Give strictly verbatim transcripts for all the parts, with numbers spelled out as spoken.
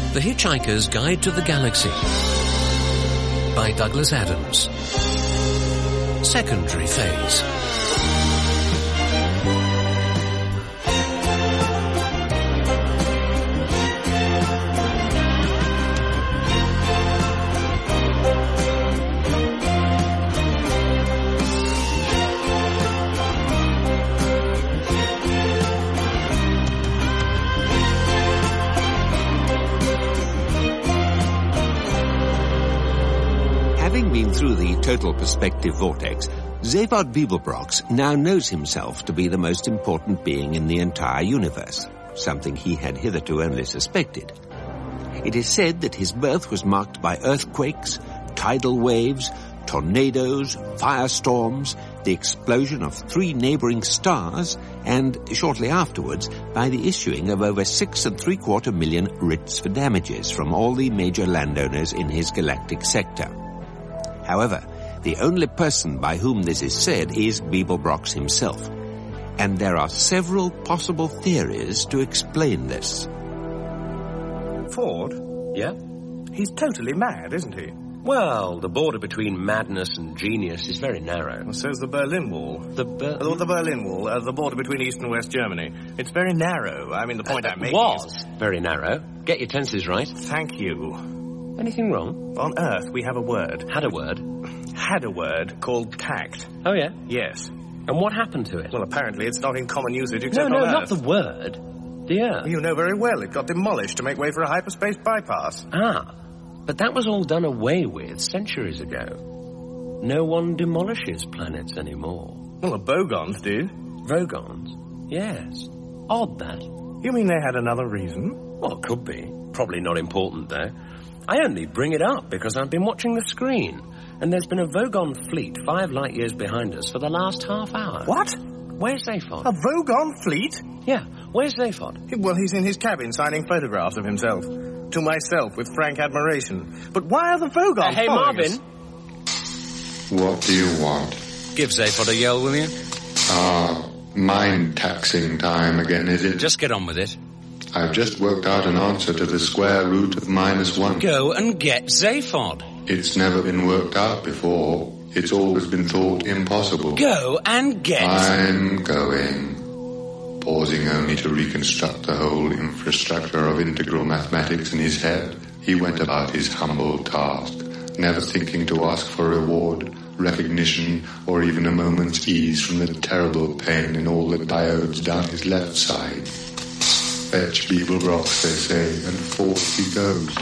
The Hitchhiker's Guide to the Galaxy by Douglas Adams. Secondary phase. Having been through the total perspective vortex, Zaphod Beeblebrox now knows himself to be the most important being in the entire universe, something he had hitherto only suspected. It is said that his birth was marked by earthquakes, tidal waves, tornadoes, firestorms, the explosion of three neighboring stars, and shortly afterwards by the issuing of over six and three-quarter million writs for damages from all the major landowners in his galactic sector. However, the only person by whom this is said is Beeblebrox himself, and there are several possible theories to explain this. Ford? Yeah? He's totally mad, isn't he? Well, the border between madness and genius is very narrow. Well, so's the Berlin Wall. The Ber- uh, the Berlin Wall, uh, the border between East and West Germany. It's very narrow. I mean, the point uh, I'm making was is... very narrow. Get your tenses right. Thank you. Anything wrong? On Earth, we have a word. Had a word? Had a word called tact. Oh, yeah? Yes. And what happened to it? Well, apparently it's not in common usage except no, no, on Earth. not the word. The Earth. You know very well. It got demolished to make way for a hyperspace bypass. Ah, but that was all done away with centuries ago. No one demolishes planets anymore. Well, the Vogons did. Vogons? Yes. Odd, that. You mean they had another reason? Well, it could be. Probably not important, though. I only bring it up because I've been watching the screen, and there's been a Vogon fleet five light years behind us for the last half hour. What? Where's Zaphod? A Vogon fleet? Yeah, where's Zaphod? Well, he's in his cabin signing photographs of himself. To myself, with frank admiration. But why are the Vogons uh, Hey, Marvin! Us? What do you want? Give Zaphod a yell, will you? Ah, mind-taxing time again, is it? Just get on with it. I've just worked out an answer to the square root of minus one. Go and get Zaphod. It's never been worked out before. It's always been thought impossible. Go and get... I'm going. Pausing only to reconstruct the whole infrastructure of integral mathematics in his head, he went about his humble task, never thinking to ask for reward, recognition, or even a moment's ease from the terrible pain in all the diodes down his left side. Fetch Beeblebrox, they say, and forth he goes.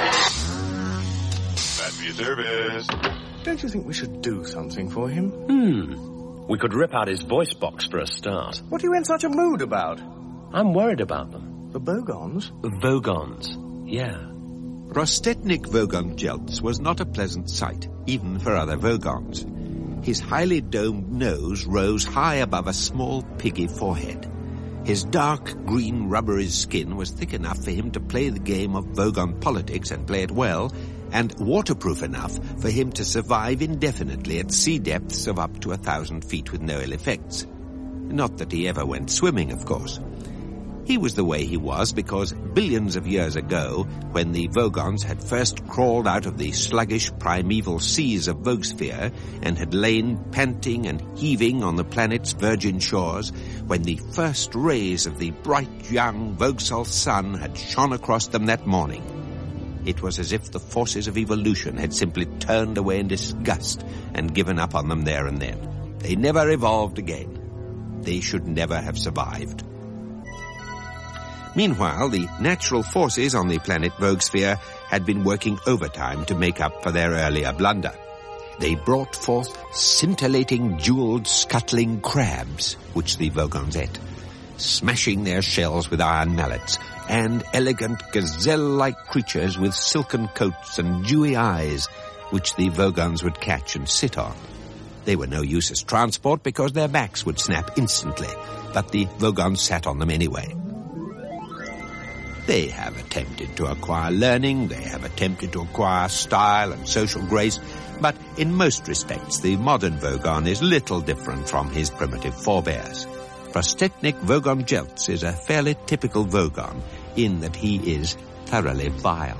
That'd be a service. Don't you think we should do something for him? Hmm. We could rip out his voice box for a start. What are you in such a mood about? I'm worried about them. The Vogons? The Vogons, yeah. Prostetnik Vogon Jeltz was not a pleasant sight, even for other Vogons. His highly domed nose rose high above a small, piggy forehead. His dark green rubbery skin was thick enough for him to play the game of Vogon politics and play it well, and waterproof enough for him to survive indefinitely at sea depths of up to a thousand feet with no ill effects. Not that he ever went swimming, of course. He was the way he was because billions of years ago, when the Vogons had first crawled out of the sluggish primeval seas of Vogsphere and had lain panting and heaving on the planet's virgin shores, when the first rays of the bright young Vogsol sun had shone across them that morning, it was as if the forces of evolution had simply turned away in disgust and given up on them there and then. They never evolved again. They should never have survived. Meanwhile, the natural forces on the planet Vogsphere had been working overtime to make up for their earlier blunder. They brought forth scintillating, jeweled, scuttling crabs, which the Vogons ate, smashing their shells with iron mallets, and elegant gazelle-like creatures with silken coats and dewy eyes, which the Vogons would catch and sit on. They were no use as transport because their backs would snap instantly, but the Vogons sat on them anyway. They have attempted to acquire learning, they have attempted to acquire style and social grace, but in most respects the modern Vogon is little different from his primitive forebears. Prostetnik Vogon Jeltz is a fairly typical Vogon in that he is thoroughly vile.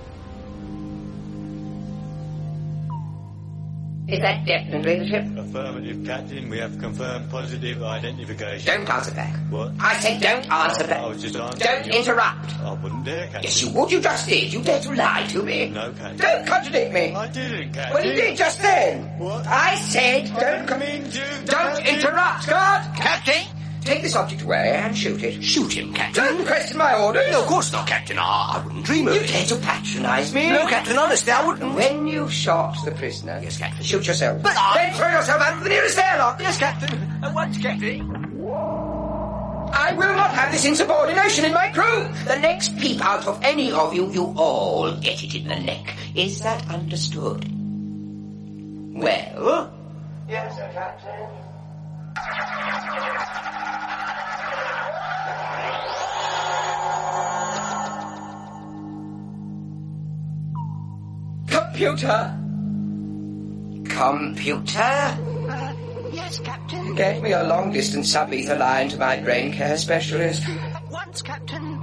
Is that definitely the ship? Affirmative, Captain. We have confirmed positive identification. Don't answer back. What? I said don't answer back. I was just answering. Don't your- interrupt. I wouldn't dare, Captain. Yes, you would. You just did. You dared to lie to me. No, Captain. Don't contradict me. I didn't, Captain. Well, you did just then. What? I said I don't... didn't Com- mean to, don't Captain. interrupt, guard! Captain! Take this object away and shoot it. Shoot him, Captain. Don't question my orders. No, of course not, Captain. I, I wouldn't dream of You it. dare to patronize me? No, Captain, honestly, I wouldn't. When you've shot the prisoner... Yes, Captain. Shoot yourself. But I- Then throw yourself out of the nearest airlock. Yes, Captain. At once, Captain. I will not have this insubordination in my crew. The next peep out of any of you, you all get it in the neck. Is that understood? Well? Yes, sir, Captain. Computer! Computer? Uh, yes, Captain. Get me a long-distance sub-ether line to my brain care specialist. At once, Captain.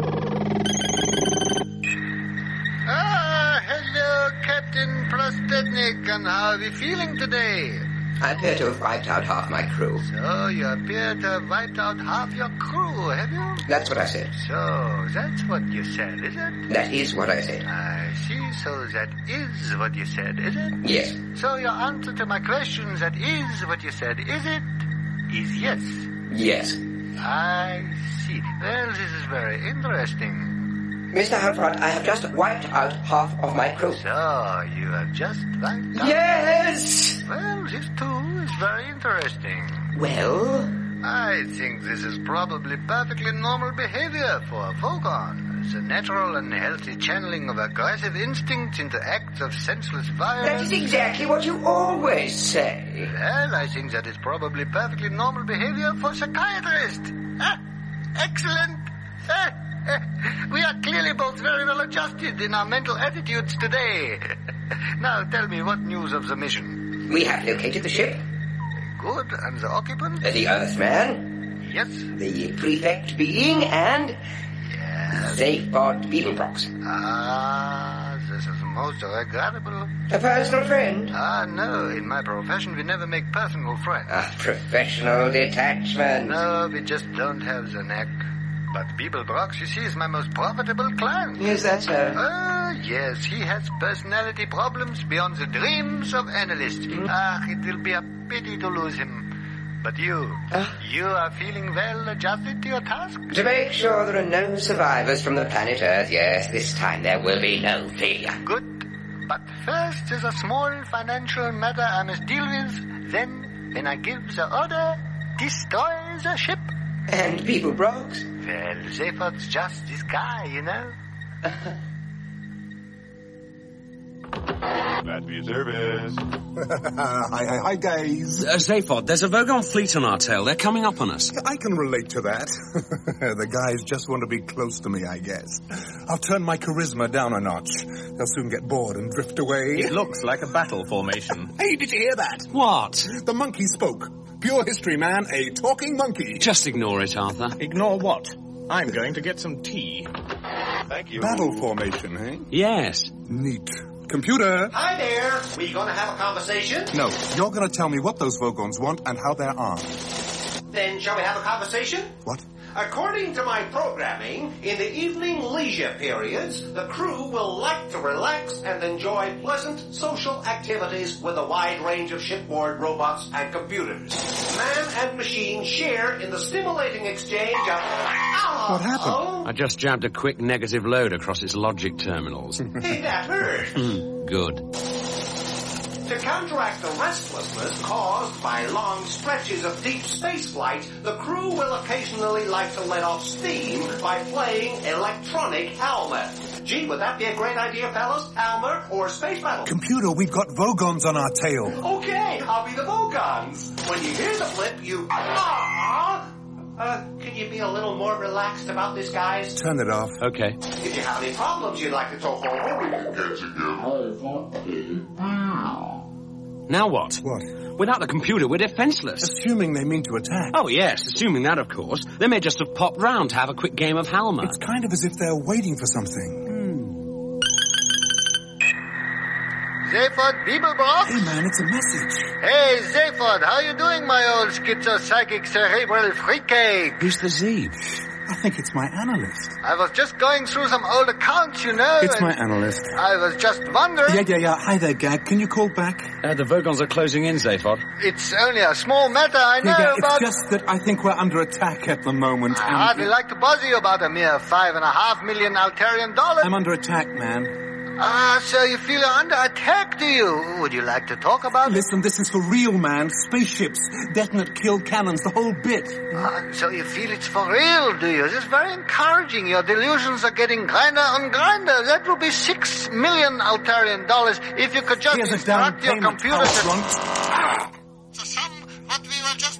Ah, hello, Captain Prostetnik, and how are we feeling today? I appear to have wiped out half my crew. So, you appear to have wiped out half your crew, have you? That's what I said. So, that's what you said, is it? That is what I said. I see, so that is what you said, is it? Yes. So your answer to my question, that is what you said, is it? Is yes. Yes. I see. Well, this is very interesting. Mister Halfrod, I have just wiped out half of my crew. So, you have just wiped out... Yes! Well, this too is very interesting. Well? I think this is probably perfectly normal behavior for a Vogon. It's a natural and healthy channeling of aggressive instincts into acts of senseless violence. That is exactly what you always say. Well, I think that is probably perfectly normal behavior for psychiatrists. Ah, excellent. Ah, we are clearly both very well adjusted in our mental attitudes today. Now, tell me, what news of the mission? We have located the ship. Good, and the occupant? The Earthman. Yes. The prefect being and... Yes. Safebot Beetlebrox. Ah, this is most regrettable. A personal friend. Ah, no, in my profession we never make personal friends. A professional detachment. No, we just don't have the knack. But Beetlebrox, you see, is my most profitable client. Is that so? Ah, yes, he has personality problems beyond the dreams of analysts. Mm. Ah, it will be a pity to lose him. But you, Uh. you are feeling well adjusted to your task? To make sure there are no survivors from the planet Earth, yes, this time there will be no failure. Good. But first there's a small financial matter I must deal with. Then, when I give the order, destroy the ship. And Beetlebrox? Well, Zephyr's just this guy, you know. Battery service. hi, hi, hi, guys. Uh, Zaphod, there's a Vogon fleet on our tail. They're coming up on us. I can relate to that. The guys just want to be close to me, I guess. I'll turn my charisma down a notch. They'll soon get bored and drift away. It looks like a battle formation. Hey, did you hear that? What? The monkey spoke. Pure history, man. A talking monkey. Just ignore it, Arthur. Ignore what? I'm going to get some tea. Thank you. Battle formation, eh? Yes. Neat. Computer. Hi there. We gonna have a conversation? No, you're going to tell me what those Vogons want and how they're armed. Then shall we have a conversation? What? According to my programming, in the evening leisure periods, the crew will like to relax and enjoy pleasant social activities with a wide range of shipboard robots and computers. Man and machine share in the stimulating exchange of... What happened? I just jabbed a quick negative load across its logic terminals. Hey, that hurt. Good. To counteract the restlessness caused by long stretches of deep space flight, the crew will occasionally like to let off steam by playing electronic Alma. Gee, would that be a great idea, fellas? Alma or space battle? Computer, we've got Vogons on our tail. Okay, I'll be the Vogons. When you hear the flip, you... Ah! Uh, can you be a little more relaxed about this, guys? Turn it off. Okay. If you have any problems you'd like to talk over, we can get together. Now what? What? Without the computer, we're defenseless. Assuming they mean to attack. Oh, yes, assuming that, of course. They may just have popped round to have a quick game of Halma. It's kind of as if they're waiting for something. Zaphod Beeblebrox? Hey, man, it's a message. Hey, Zaphod, how you doing, my old schizo-psychic cerebral fruitcake? Who's the Z? I think it's my analyst. I was just going through some old accounts, you know. It's my analyst. I was just wondering... Yeah, yeah, yeah. Hi there, Gag. Can you call back? Uh, the Vogons are closing in, Zaphod. It's only a small matter, I know, yeah, yeah, but... It's just that I think we're under attack at the moment. I and... hardly like to bother you about a mere five and a half million Altarian dollars. I'm under attack, man. Ah, so you feel you're under attack, do you? Would you like to talk about it? Listen, this is for real, man. Spaceships, detonate kill cannons, the whole bit. Ah, so you feel it's for real, do you? This is very encouraging. Your delusions are getting grinder and grinder. That would be six million Altarian dollars if you could just Here's instruct your computer to... Ah! The sum what we were just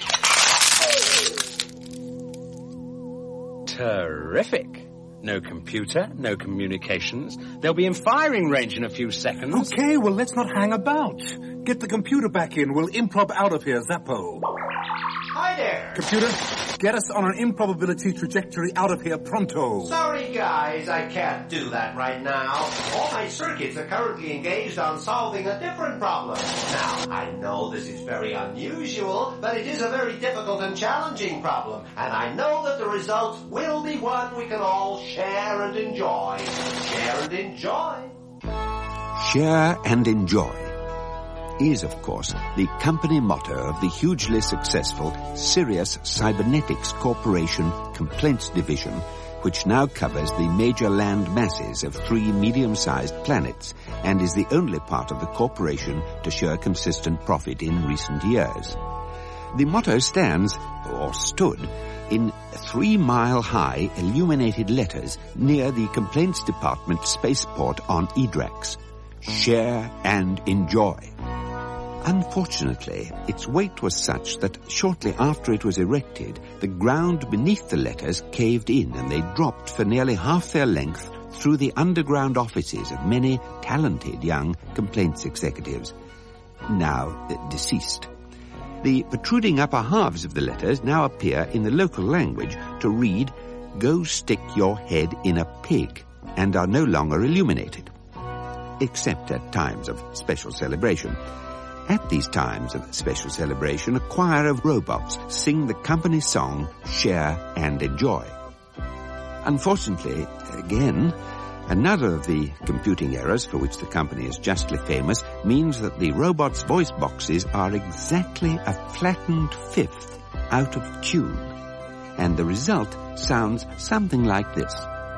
talking about. Terrific. No computer, no communications. They'll be in firing range in a few seconds. Okay, well, let's not hang about. Get the computer back in. We'll improv out of here, Zappo. Hi there. Computer, get us on an improbability trajectory out of here pronto. Sorry, guys, I can't do that right now. All my circuits are currently engaged on solving a different problem. Now, I know this is very unusual, but it is a very difficult and challenging problem, and I know that the result will be one we can all share and enjoy. Share and enjoy. Share and enjoy is, of course, the company motto of the hugely successful Sirius Cybernetics Corporation Complaints Division, which now covers the major land masses of three medium-sized planets and is the only part of the corporation to show a consistent profit in recent years. The motto stands, or stood, in three-mile-high illuminated letters near the Complaints Department spaceport on Edrax. Share and enjoy. Unfortunately, its weight was such that shortly after it was erected, the ground beneath the letters caved in and they dropped for nearly half their length through the underground offices of many talented young complaints executives, now uh, deceased. The protruding upper halves of the letters now appear in the local language to read, "Go stick your head in a pig," and are no longer illuminated, except at times of special celebration. At these times of special celebration, a choir of robots sing the company song, Share and Enjoy. Unfortunately, again, another of the computing errors for which the company is justly famous means that the robots' voice boxes are exactly a flattened fifth out of tune, and the result sounds something like this.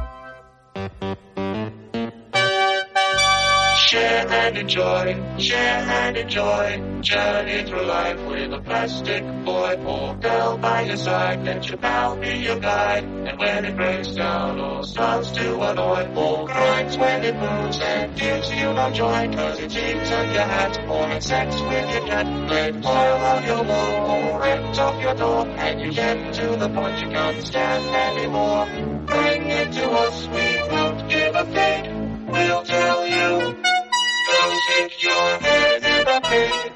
Share and enjoy, share and enjoy, journey through life with a plastic boy or girl by your side. Let your pal be your guide, and when it breaks down or starts to annoy, or cries when it moves and gives you no joy, cause it eats on your hat or has sex with your cat, let oil on your wall or ripped off your door, and you get to the point you can't stand anymore. Bring it to us, we won't give a fig, we'll tell you. Stick your head in a pig.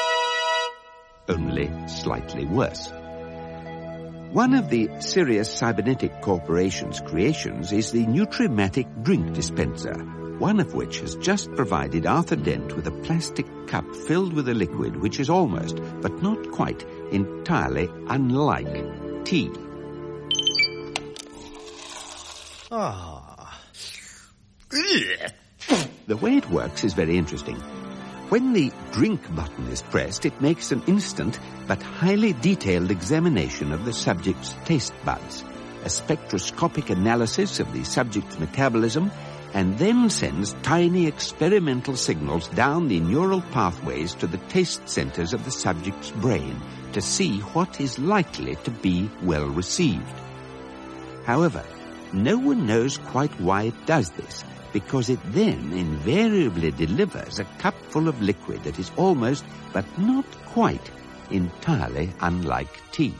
Only slightly worse. One of the Sirius Cybernetic Corporation's creations is the Nutrimatic drink dispenser, one of which has just provided Arthur Dent with a plastic cup filled with a liquid which is almost, but not quite, entirely unlike tea. Ah. The way it works is very interesting. When the drink button is pressed, it makes an instant but highly detailed examination of the subject's taste buds, a spectroscopic analysis of the subject's metabolism, and then sends tiny experimental signals down the neural pathways to the taste centers of the subject's brain to see what is likely to be well received. However, no one knows quite why it does this, because it then invariably delivers a cup full of liquid that is almost, but not quite, entirely unlike tea.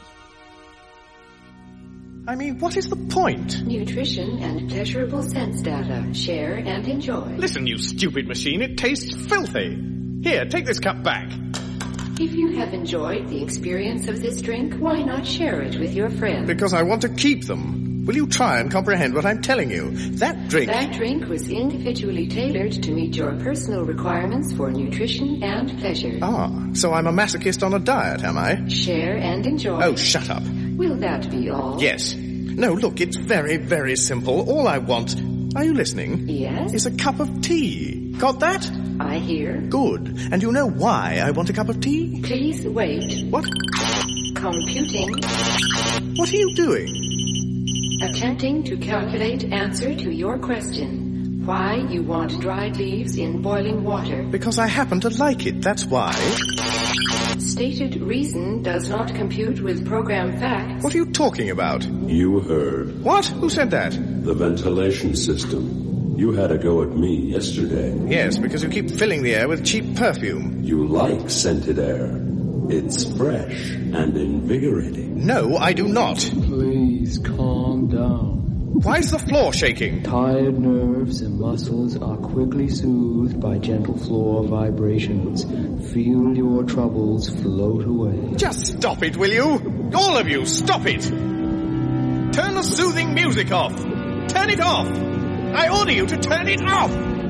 I mean, what is the point? Nutrition and pleasurable sense data. Share and enjoy. Listen, you stupid machine, it tastes filthy. Here, take this cup back. If you have enjoyed the experience of this drink, why not share it with your friends? Because I want to keep them. Will you try and comprehend what I'm telling you? That drink... That drink was individually tailored to meet your personal requirements for nutrition and pleasure. Ah, so I'm a masochist on a diet, am I? Share and enjoy. Oh, shut up. Will that be all? Yes. No, look, it's very, very simple. All I want... Are you listening? Yes. Is a cup of tea. Got that? I hear. Good. And you know why I want a cup of tea? Please wait. What? Computing. What are you doing? Attempting to calculate answer to your question. Why you want dried leaves in boiling water. Because I happen to like it, that's why. Stated reason does not compute with program facts. What are you talking about? You heard. What? Who said that? The ventilation system. You had a go at me yesterday. Yes, because you keep filling the air with cheap perfume. You like scented air. It's fresh and invigorating. No, I do not. Please calm down. Why is the floor shaking? Tired nerves and muscles are quickly soothed by gentle floor vibrations. Feel your troubles float away. Just stop it, will you? All of you, stop it! Turn the soothing music off! Turn it off! I order you to turn it off!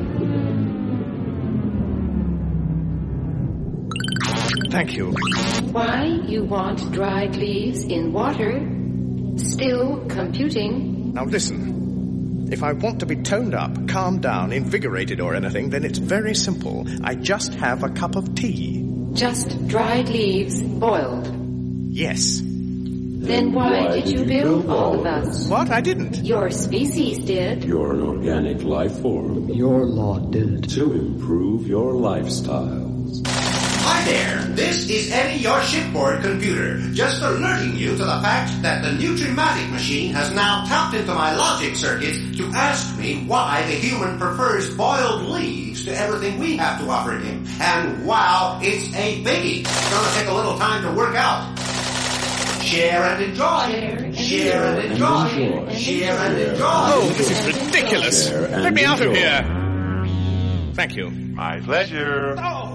Thank you. Why you want dried leaves in water? Still computing. Now listen. If I want to be toned up, calmed down, invigorated or anything, then it's very simple. I just have a cup of tea. Just dried leaves boiled. Yes. Then why, why did, did you build, build all of us? What? I didn't. Your species did. You're an organic life form. Your lot did. To improve your lifestyles. Hi there, this is Eddie, your shipboard computer, just alerting you to the fact that the Nutrimatic machine has now tapped into my logic circuits to ask me why the human prefers boiled leaves to everything we have to offer him. And wow, it's a biggie. It's gonna take a little time to work out. Share and enjoy. Share and enjoy. Share and enjoy. Oh, this is ridiculous. Let me out of here. Thank you. My pleasure. Oh.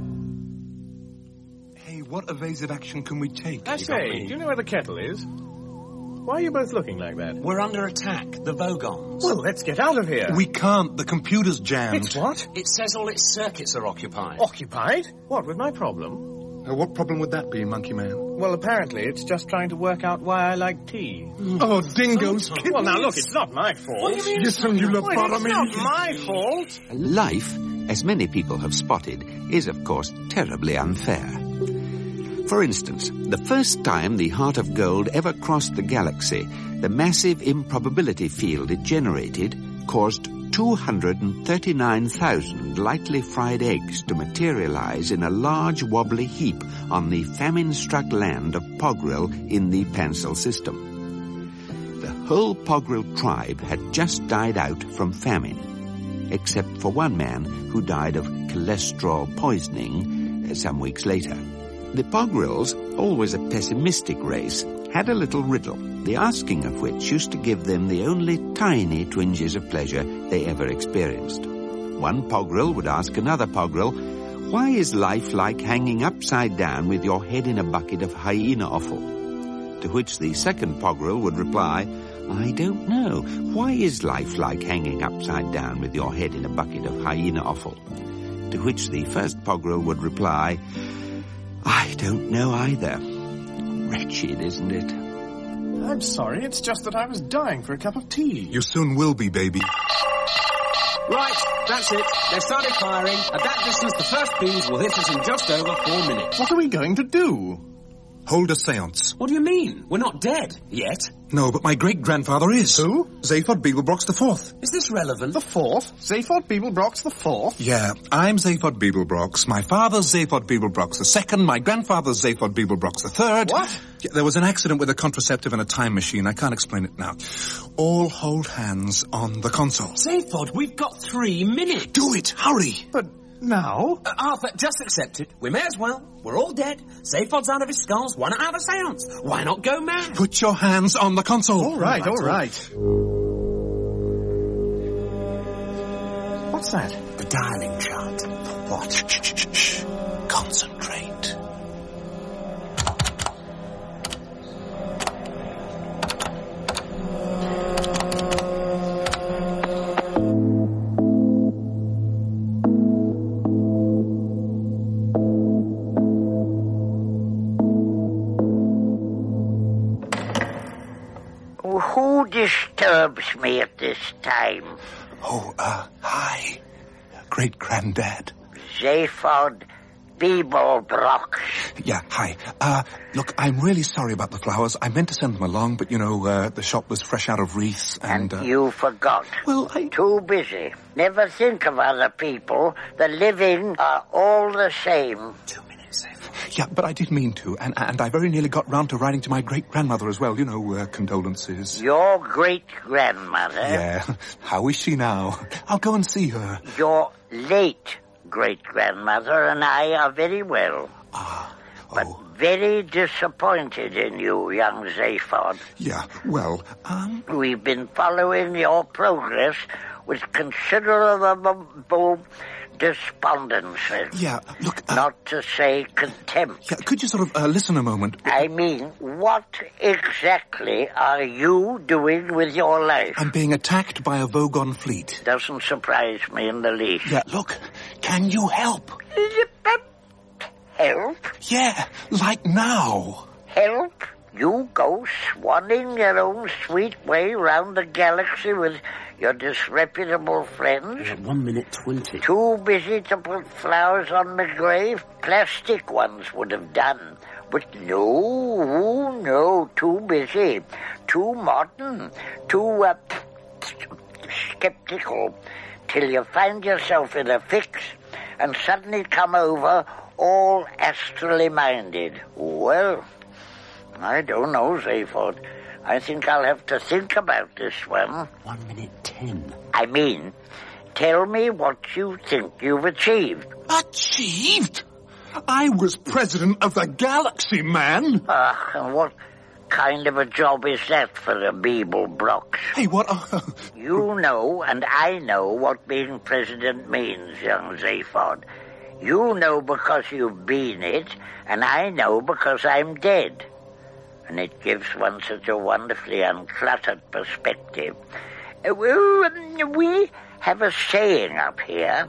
What evasive action can we take? I say, do you know where the kettle is? Why are you both looking like that? We're under attack, the Vogons. Well, let's get out of here. We can't. The computer's jammed. It's what? It says all its circuits are occupied. Occupied? What, with my problem? Uh, what problem would that be, Monkey Man? Well, apparently it's just trying to work out why I like tea. Oh, dingoes. Oh, well, now look, it's not my fault. What do you mean? Listen, you love well, it's not my fault. Life, as many people have spotted, is, of course, terribly unfair. For instance, the first time the Heart of Gold ever crossed the galaxy, the massive improbability field it generated caused two hundred thirty-nine thousand lightly fried eggs to materialize in a large wobbly heap on the famine-struck land of Pogril in the Pansel system. The whole Pogril tribe had just died out from famine, except for one man who died of cholesterol poisoning some weeks later. The Pogrils, always a pessimistic race, had a little riddle, the asking of which used to give them the only tiny twinges of pleasure they ever experienced. One Pogril would ask another Pogril, "Why is life like hanging upside down with your head in a bucket of hyena offal?" To which the second Pogril would reply, "I don't know. Why is life like hanging upside down with your head in a bucket of hyena offal?" To which the first Pogril would reply, "I don't know either. Wretched, isn't it?" I'm sorry, it's just that I was dying for a cup of tea. You soon will be, baby. Right, that's it. They started firing. At that distance, the first beams will hit us in just over four minutes. What are we going to do? Hold a seance. What do you mean? We're not dead yet. No, but my great-grandfather is. Who? Zaphod Beeblebrox the Fourth. Is this relevant? The Fourth? Zaphod Beeblebrox the Fourth? Yeah, I'm Zaphod Beeblebrox. My father's Zaphod Beeblebrox the Second. My grandfather's Zaphod Beeblebrox the Third. What? Yeah, there was an accident with a contraceptive and a time machine. I can't explain it now. All hold hands on the console. Zaphod, we've got three minutes. Do it! Hurry! But now? Uh, Arthur, just accept it. We may as well. We're all dead. Zaphod's out of his skulls. Why not have a seance? Why not go mad? Put your hands on the console. All right, all right. What's that? The dialing chart. What? Shh, shh, shh, shh. who disturbs me at this time? Oh, uh, hi. Great-granddad. Zaphod Beeblebrox. Yeah, hi. Uh, look, I'm really sorry about the flowers. I meant to send them along, but, you know, uh, the shop was fresh out of wreaths and... And uh... you forgot. Well, I... Too busy. Never think of other people. The living are all the same. Two minutes, Zeph. Yeah, but I did mean to, and, and I very nearly got round to writing to my great-grandmother as well. You know, uh, condolences. Your great-grandmother? Yeah. How is she now? I'll go and see her. Your late great-grandmother and I are very well. Ah, oh. But very disappointed in you, young Zaphod. Yeah, well, um... We've been following your progress with considerable despondency. Yeah, look... Uh, Not to say contempt. Yeah, could you sort of uh, listen a moment? I mean, what exactly are you doing with your life? I'm being attacked by a Vogon fleet. Doesn't surprise me in the least. Yeah, look, can you help? Help? Yeah, like now. Help? You go swanning your own sweet way round the galaxy with your disreputable friends? At one minute twenty. Too busy to put flowers on my grave? Plastic ones would have done. But no, no, too busy. Too modern. Too, uh, skeptical. Till you find yourself in a fix and suddenly come over all astrally minded. Well, I don't know, Zaphod. I think I'll have to think about this one. One minute ten. I mean, tell me what you think you've achieved. Achieved? I was president of the galaxy, man. Ah, uh, and what kind of a job is that for a Beeblebrox? Hey, what? Uh, you know, and I know what being president means, young Zaphod. You know because you've been it, and I know because I'm dead. And it gives one such a wonderfully uncluttered perspective. Uh, well, um, we have a saying up here.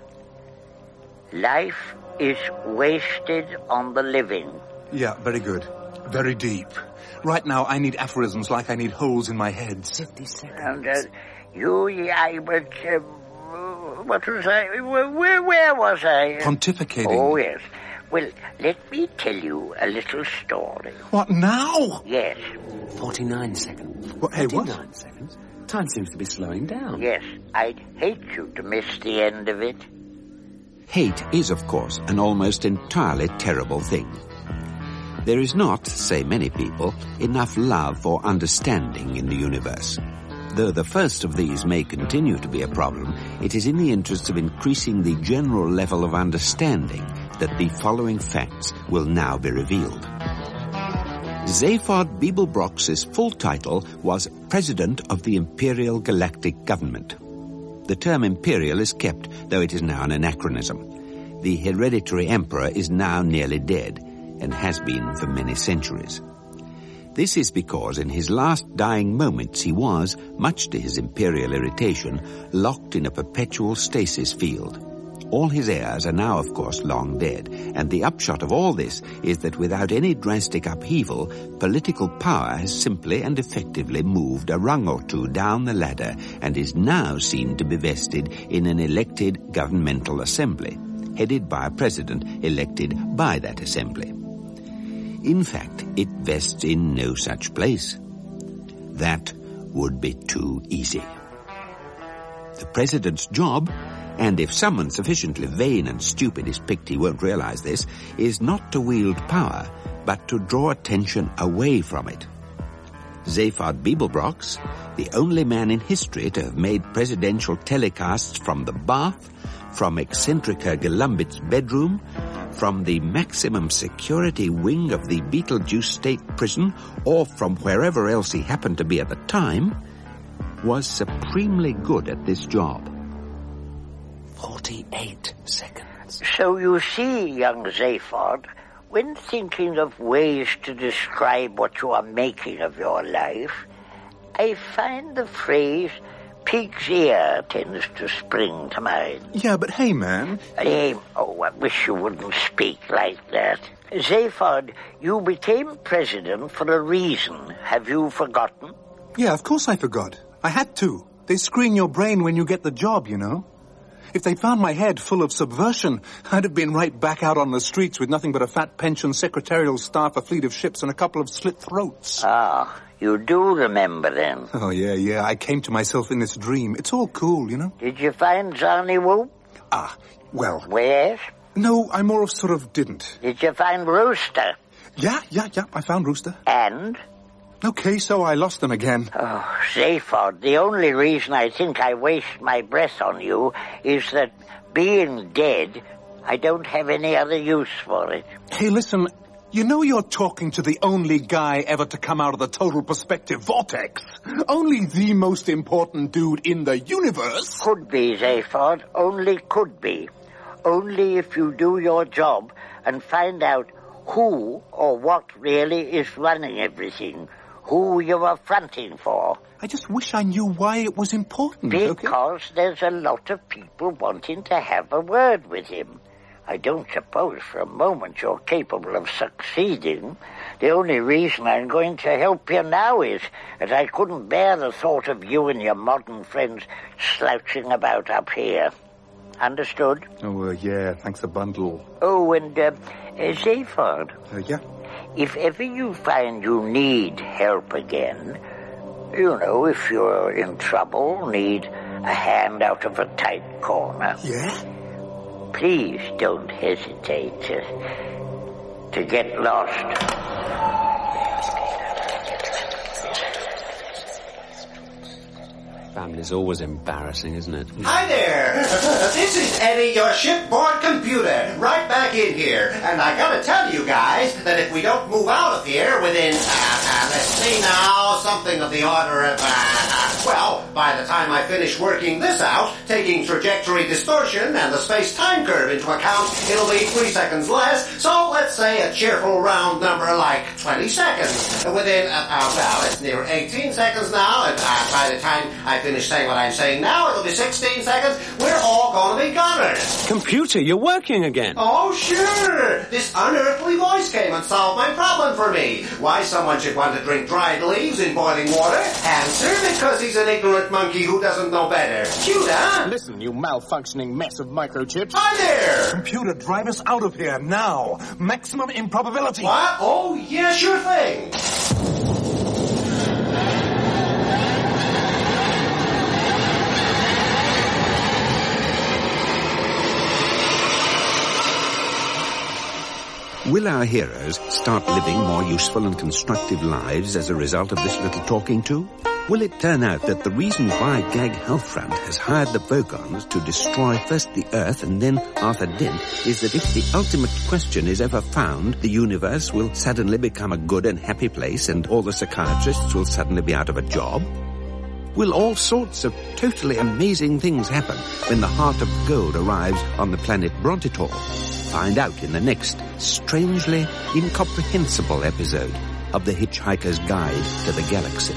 Life is wasted on the living. Yeah, very good. Very deep. Right now, I need aphorisms like I need holes in my head. Fifty seconds. And uh, you, I was... Uh, what was I... Where, where was I? Pontificating. Oh, yes. Well, let me tell you a little story. What, now? Yes. Forty-nine seconds. What, hey, what? Forty-nine seconds. Time seems to be slowing down. Yes, I'd hate you to miss the end of it. Hate is, of course, an almost entirely terrible thing. There is not, say many people, enough love or understanding in the universe. Though the first of these may continue to be a problem, it is in the interest of increasing the general level of understanding that the following facts will now be revealed. Zaphod Beeblebrox's full title was President of the Imperial Galactic Government. The term imperial is kept, though it is now an anachronism. The hereditary emperor is now nearly dead, and has been for many centuries. This is because in his last dying moments he was, much to his imperial irritation, locked in a perpetual stasis field. All his heirs are now, of course, long dead, and the upshot of all this is that without any drastic upheaval, political power has simply and effectively moved a rung or two down the ladder and is now seen to be vested in an elected governmental assembly, headed by a president elected by that assembly. In fact, it vests in no such place. That would be too easy. The president's job, and if someone sufficiently vain and stupid is picked he won't realize this, is not to wield power, but to draw attention away from it. Zaphod Beeblebrox, the only man in history to have made presidential telecasts from the bath, from Eccentrica Galumbit's bedroom, from the maximum security wing of the Beetlejuice State Prison, or from wherever else he happened to be at the time, was supremely good at this job. Forty-eight seconds. So you see, young Zaphod, when thinking of ways to describe what you are making of your life, I find the phrase pig's ear tends to spring to mind. Yeah, but hey, man. Hey, oh, I wish you wouldn't speak like that. Zaphod, you became president for a reason. Have you forgotten? Yeah, of course I forgot. I had to. They screen your brain when you get the job, you know. If they found my head full of subversion, I'd have been right back out on the streets with nothing but a fat pension, secretarial staff, a fleet of ships, and a couple of slit throats. Ah, you do remember then. Oh, yeah, yeah. I came to myself in this dream. It's all cool, you know. Did you find Johnny Whoop? Ah, well... Where? No, I more of sort of didn't. Did you find Rooster? Yeah, yeah, yeah. I found Rooster. And? Okay, so I lost them again. Oh, Zaphod, the only reason I think I waste my breath on you is that, being dead, I don't have any other use for it. Hey, listen, you know you're talking to the only guy ever to come out of the total perspective vortex. Only the most important dude in the universe. Could be, Zaphod, only could be. Only if you do your job and find out who or what really is running everything. Who you were fronting for. I just wish I knew why it was important. Because okay? There's a lot of people wanting to have a word with him. I don't suppose for a moment you're capable of succeeding. The only reason I'm going to help you now is that I couldn't bear the thought of you and your modern friends slouching about up here. Understood? Oh, uh, yeah, thanks a bundle. Oh, and, uh, uh Zaphod. Uh, yeah? If ever you find you need help again, you know, if you're in trouble, need a hand out of a tight corner. Yeah? Please don't hesitate to, to get lost. Family's always embarrassing, isn't it? Hi there! This is Eddie, your shipboard computer, right back in here. And I gotta tell you guys that if we don't move out of here within, uh, uh, let's see now, something of the order of, uh, uh, well, by the time I finish working this out, taking trajectory distortion and the space-time curve into account, it'll be three seconds less. So let's say a cheerful round number like twenty seconds. Within, uh, uh, well, it's near eighteen seconds now, and uh, by the time I finish saying what I'm saying now, it'll be sixteen seconds. We're all gonna be goners. Computer, you're working again. Oh, sure. This unearthly voice came and solved my problem for me. Why someone should want to drink dried leaves in boiling water? Answer, because he's an ignorant monkey who doesn't know better. Cute, huh? Listen, you malfunctioning mess of microchips. Hi there. Computer, drive us out of here now. Maximum improbability. What? Oh, yeah, sure thing. Will our heroes start living more useful and constructive lives as a result of this little talking to? Will it turn out that the reason why Gag Halfront has hired the Vogons to destroy first the Earth and then Arthur Dent is that if the ultimate question is ever found, the universe will suddenly become a good and happy place and all the psychiatrists will suddenly be out of a job? Will all sorts of totally amazing things happen when the Heart of Gold arrives on the planet Brontitor? Find out in the next strangely incomprehensible episode of The Hitchhiker's Guide to the Galaxy.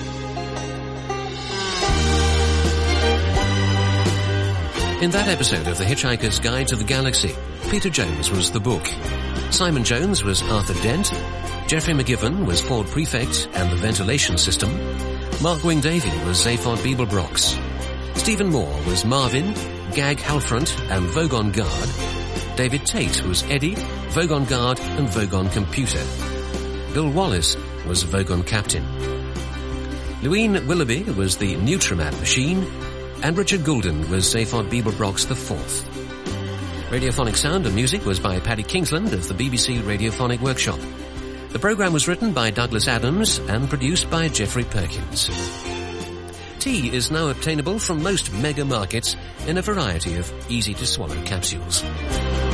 In that episode of The Hitchhiker's Guide to the Galaxy, Peter Jones was the book. Simon Jones was Arthur Dent. Geoffrey McGivern was Ford Prefect and the ventilation system. Mark Wing-Davey was Zaphod Beeblebrox. Stephen Moore was Marvin, Gag Halfront and Vogon Guard. David Tate was Eddie, Vogon Guard and Vogon Computer. Bill Wallace was Vogon Captain. Louine Willoughby was the Nutrimat Machine, and Richard Goulden was Zaphod Beeblebrox the Fourth. Radiophonic sound and music was by Paddy Kingsland of the B B C Radiophonic Workshop. The programme was written by Douglas Adams and produced by Jeffrey Perkins. Tea is now obtainable from most mega markets in a variety of easy-to-swallow capsules.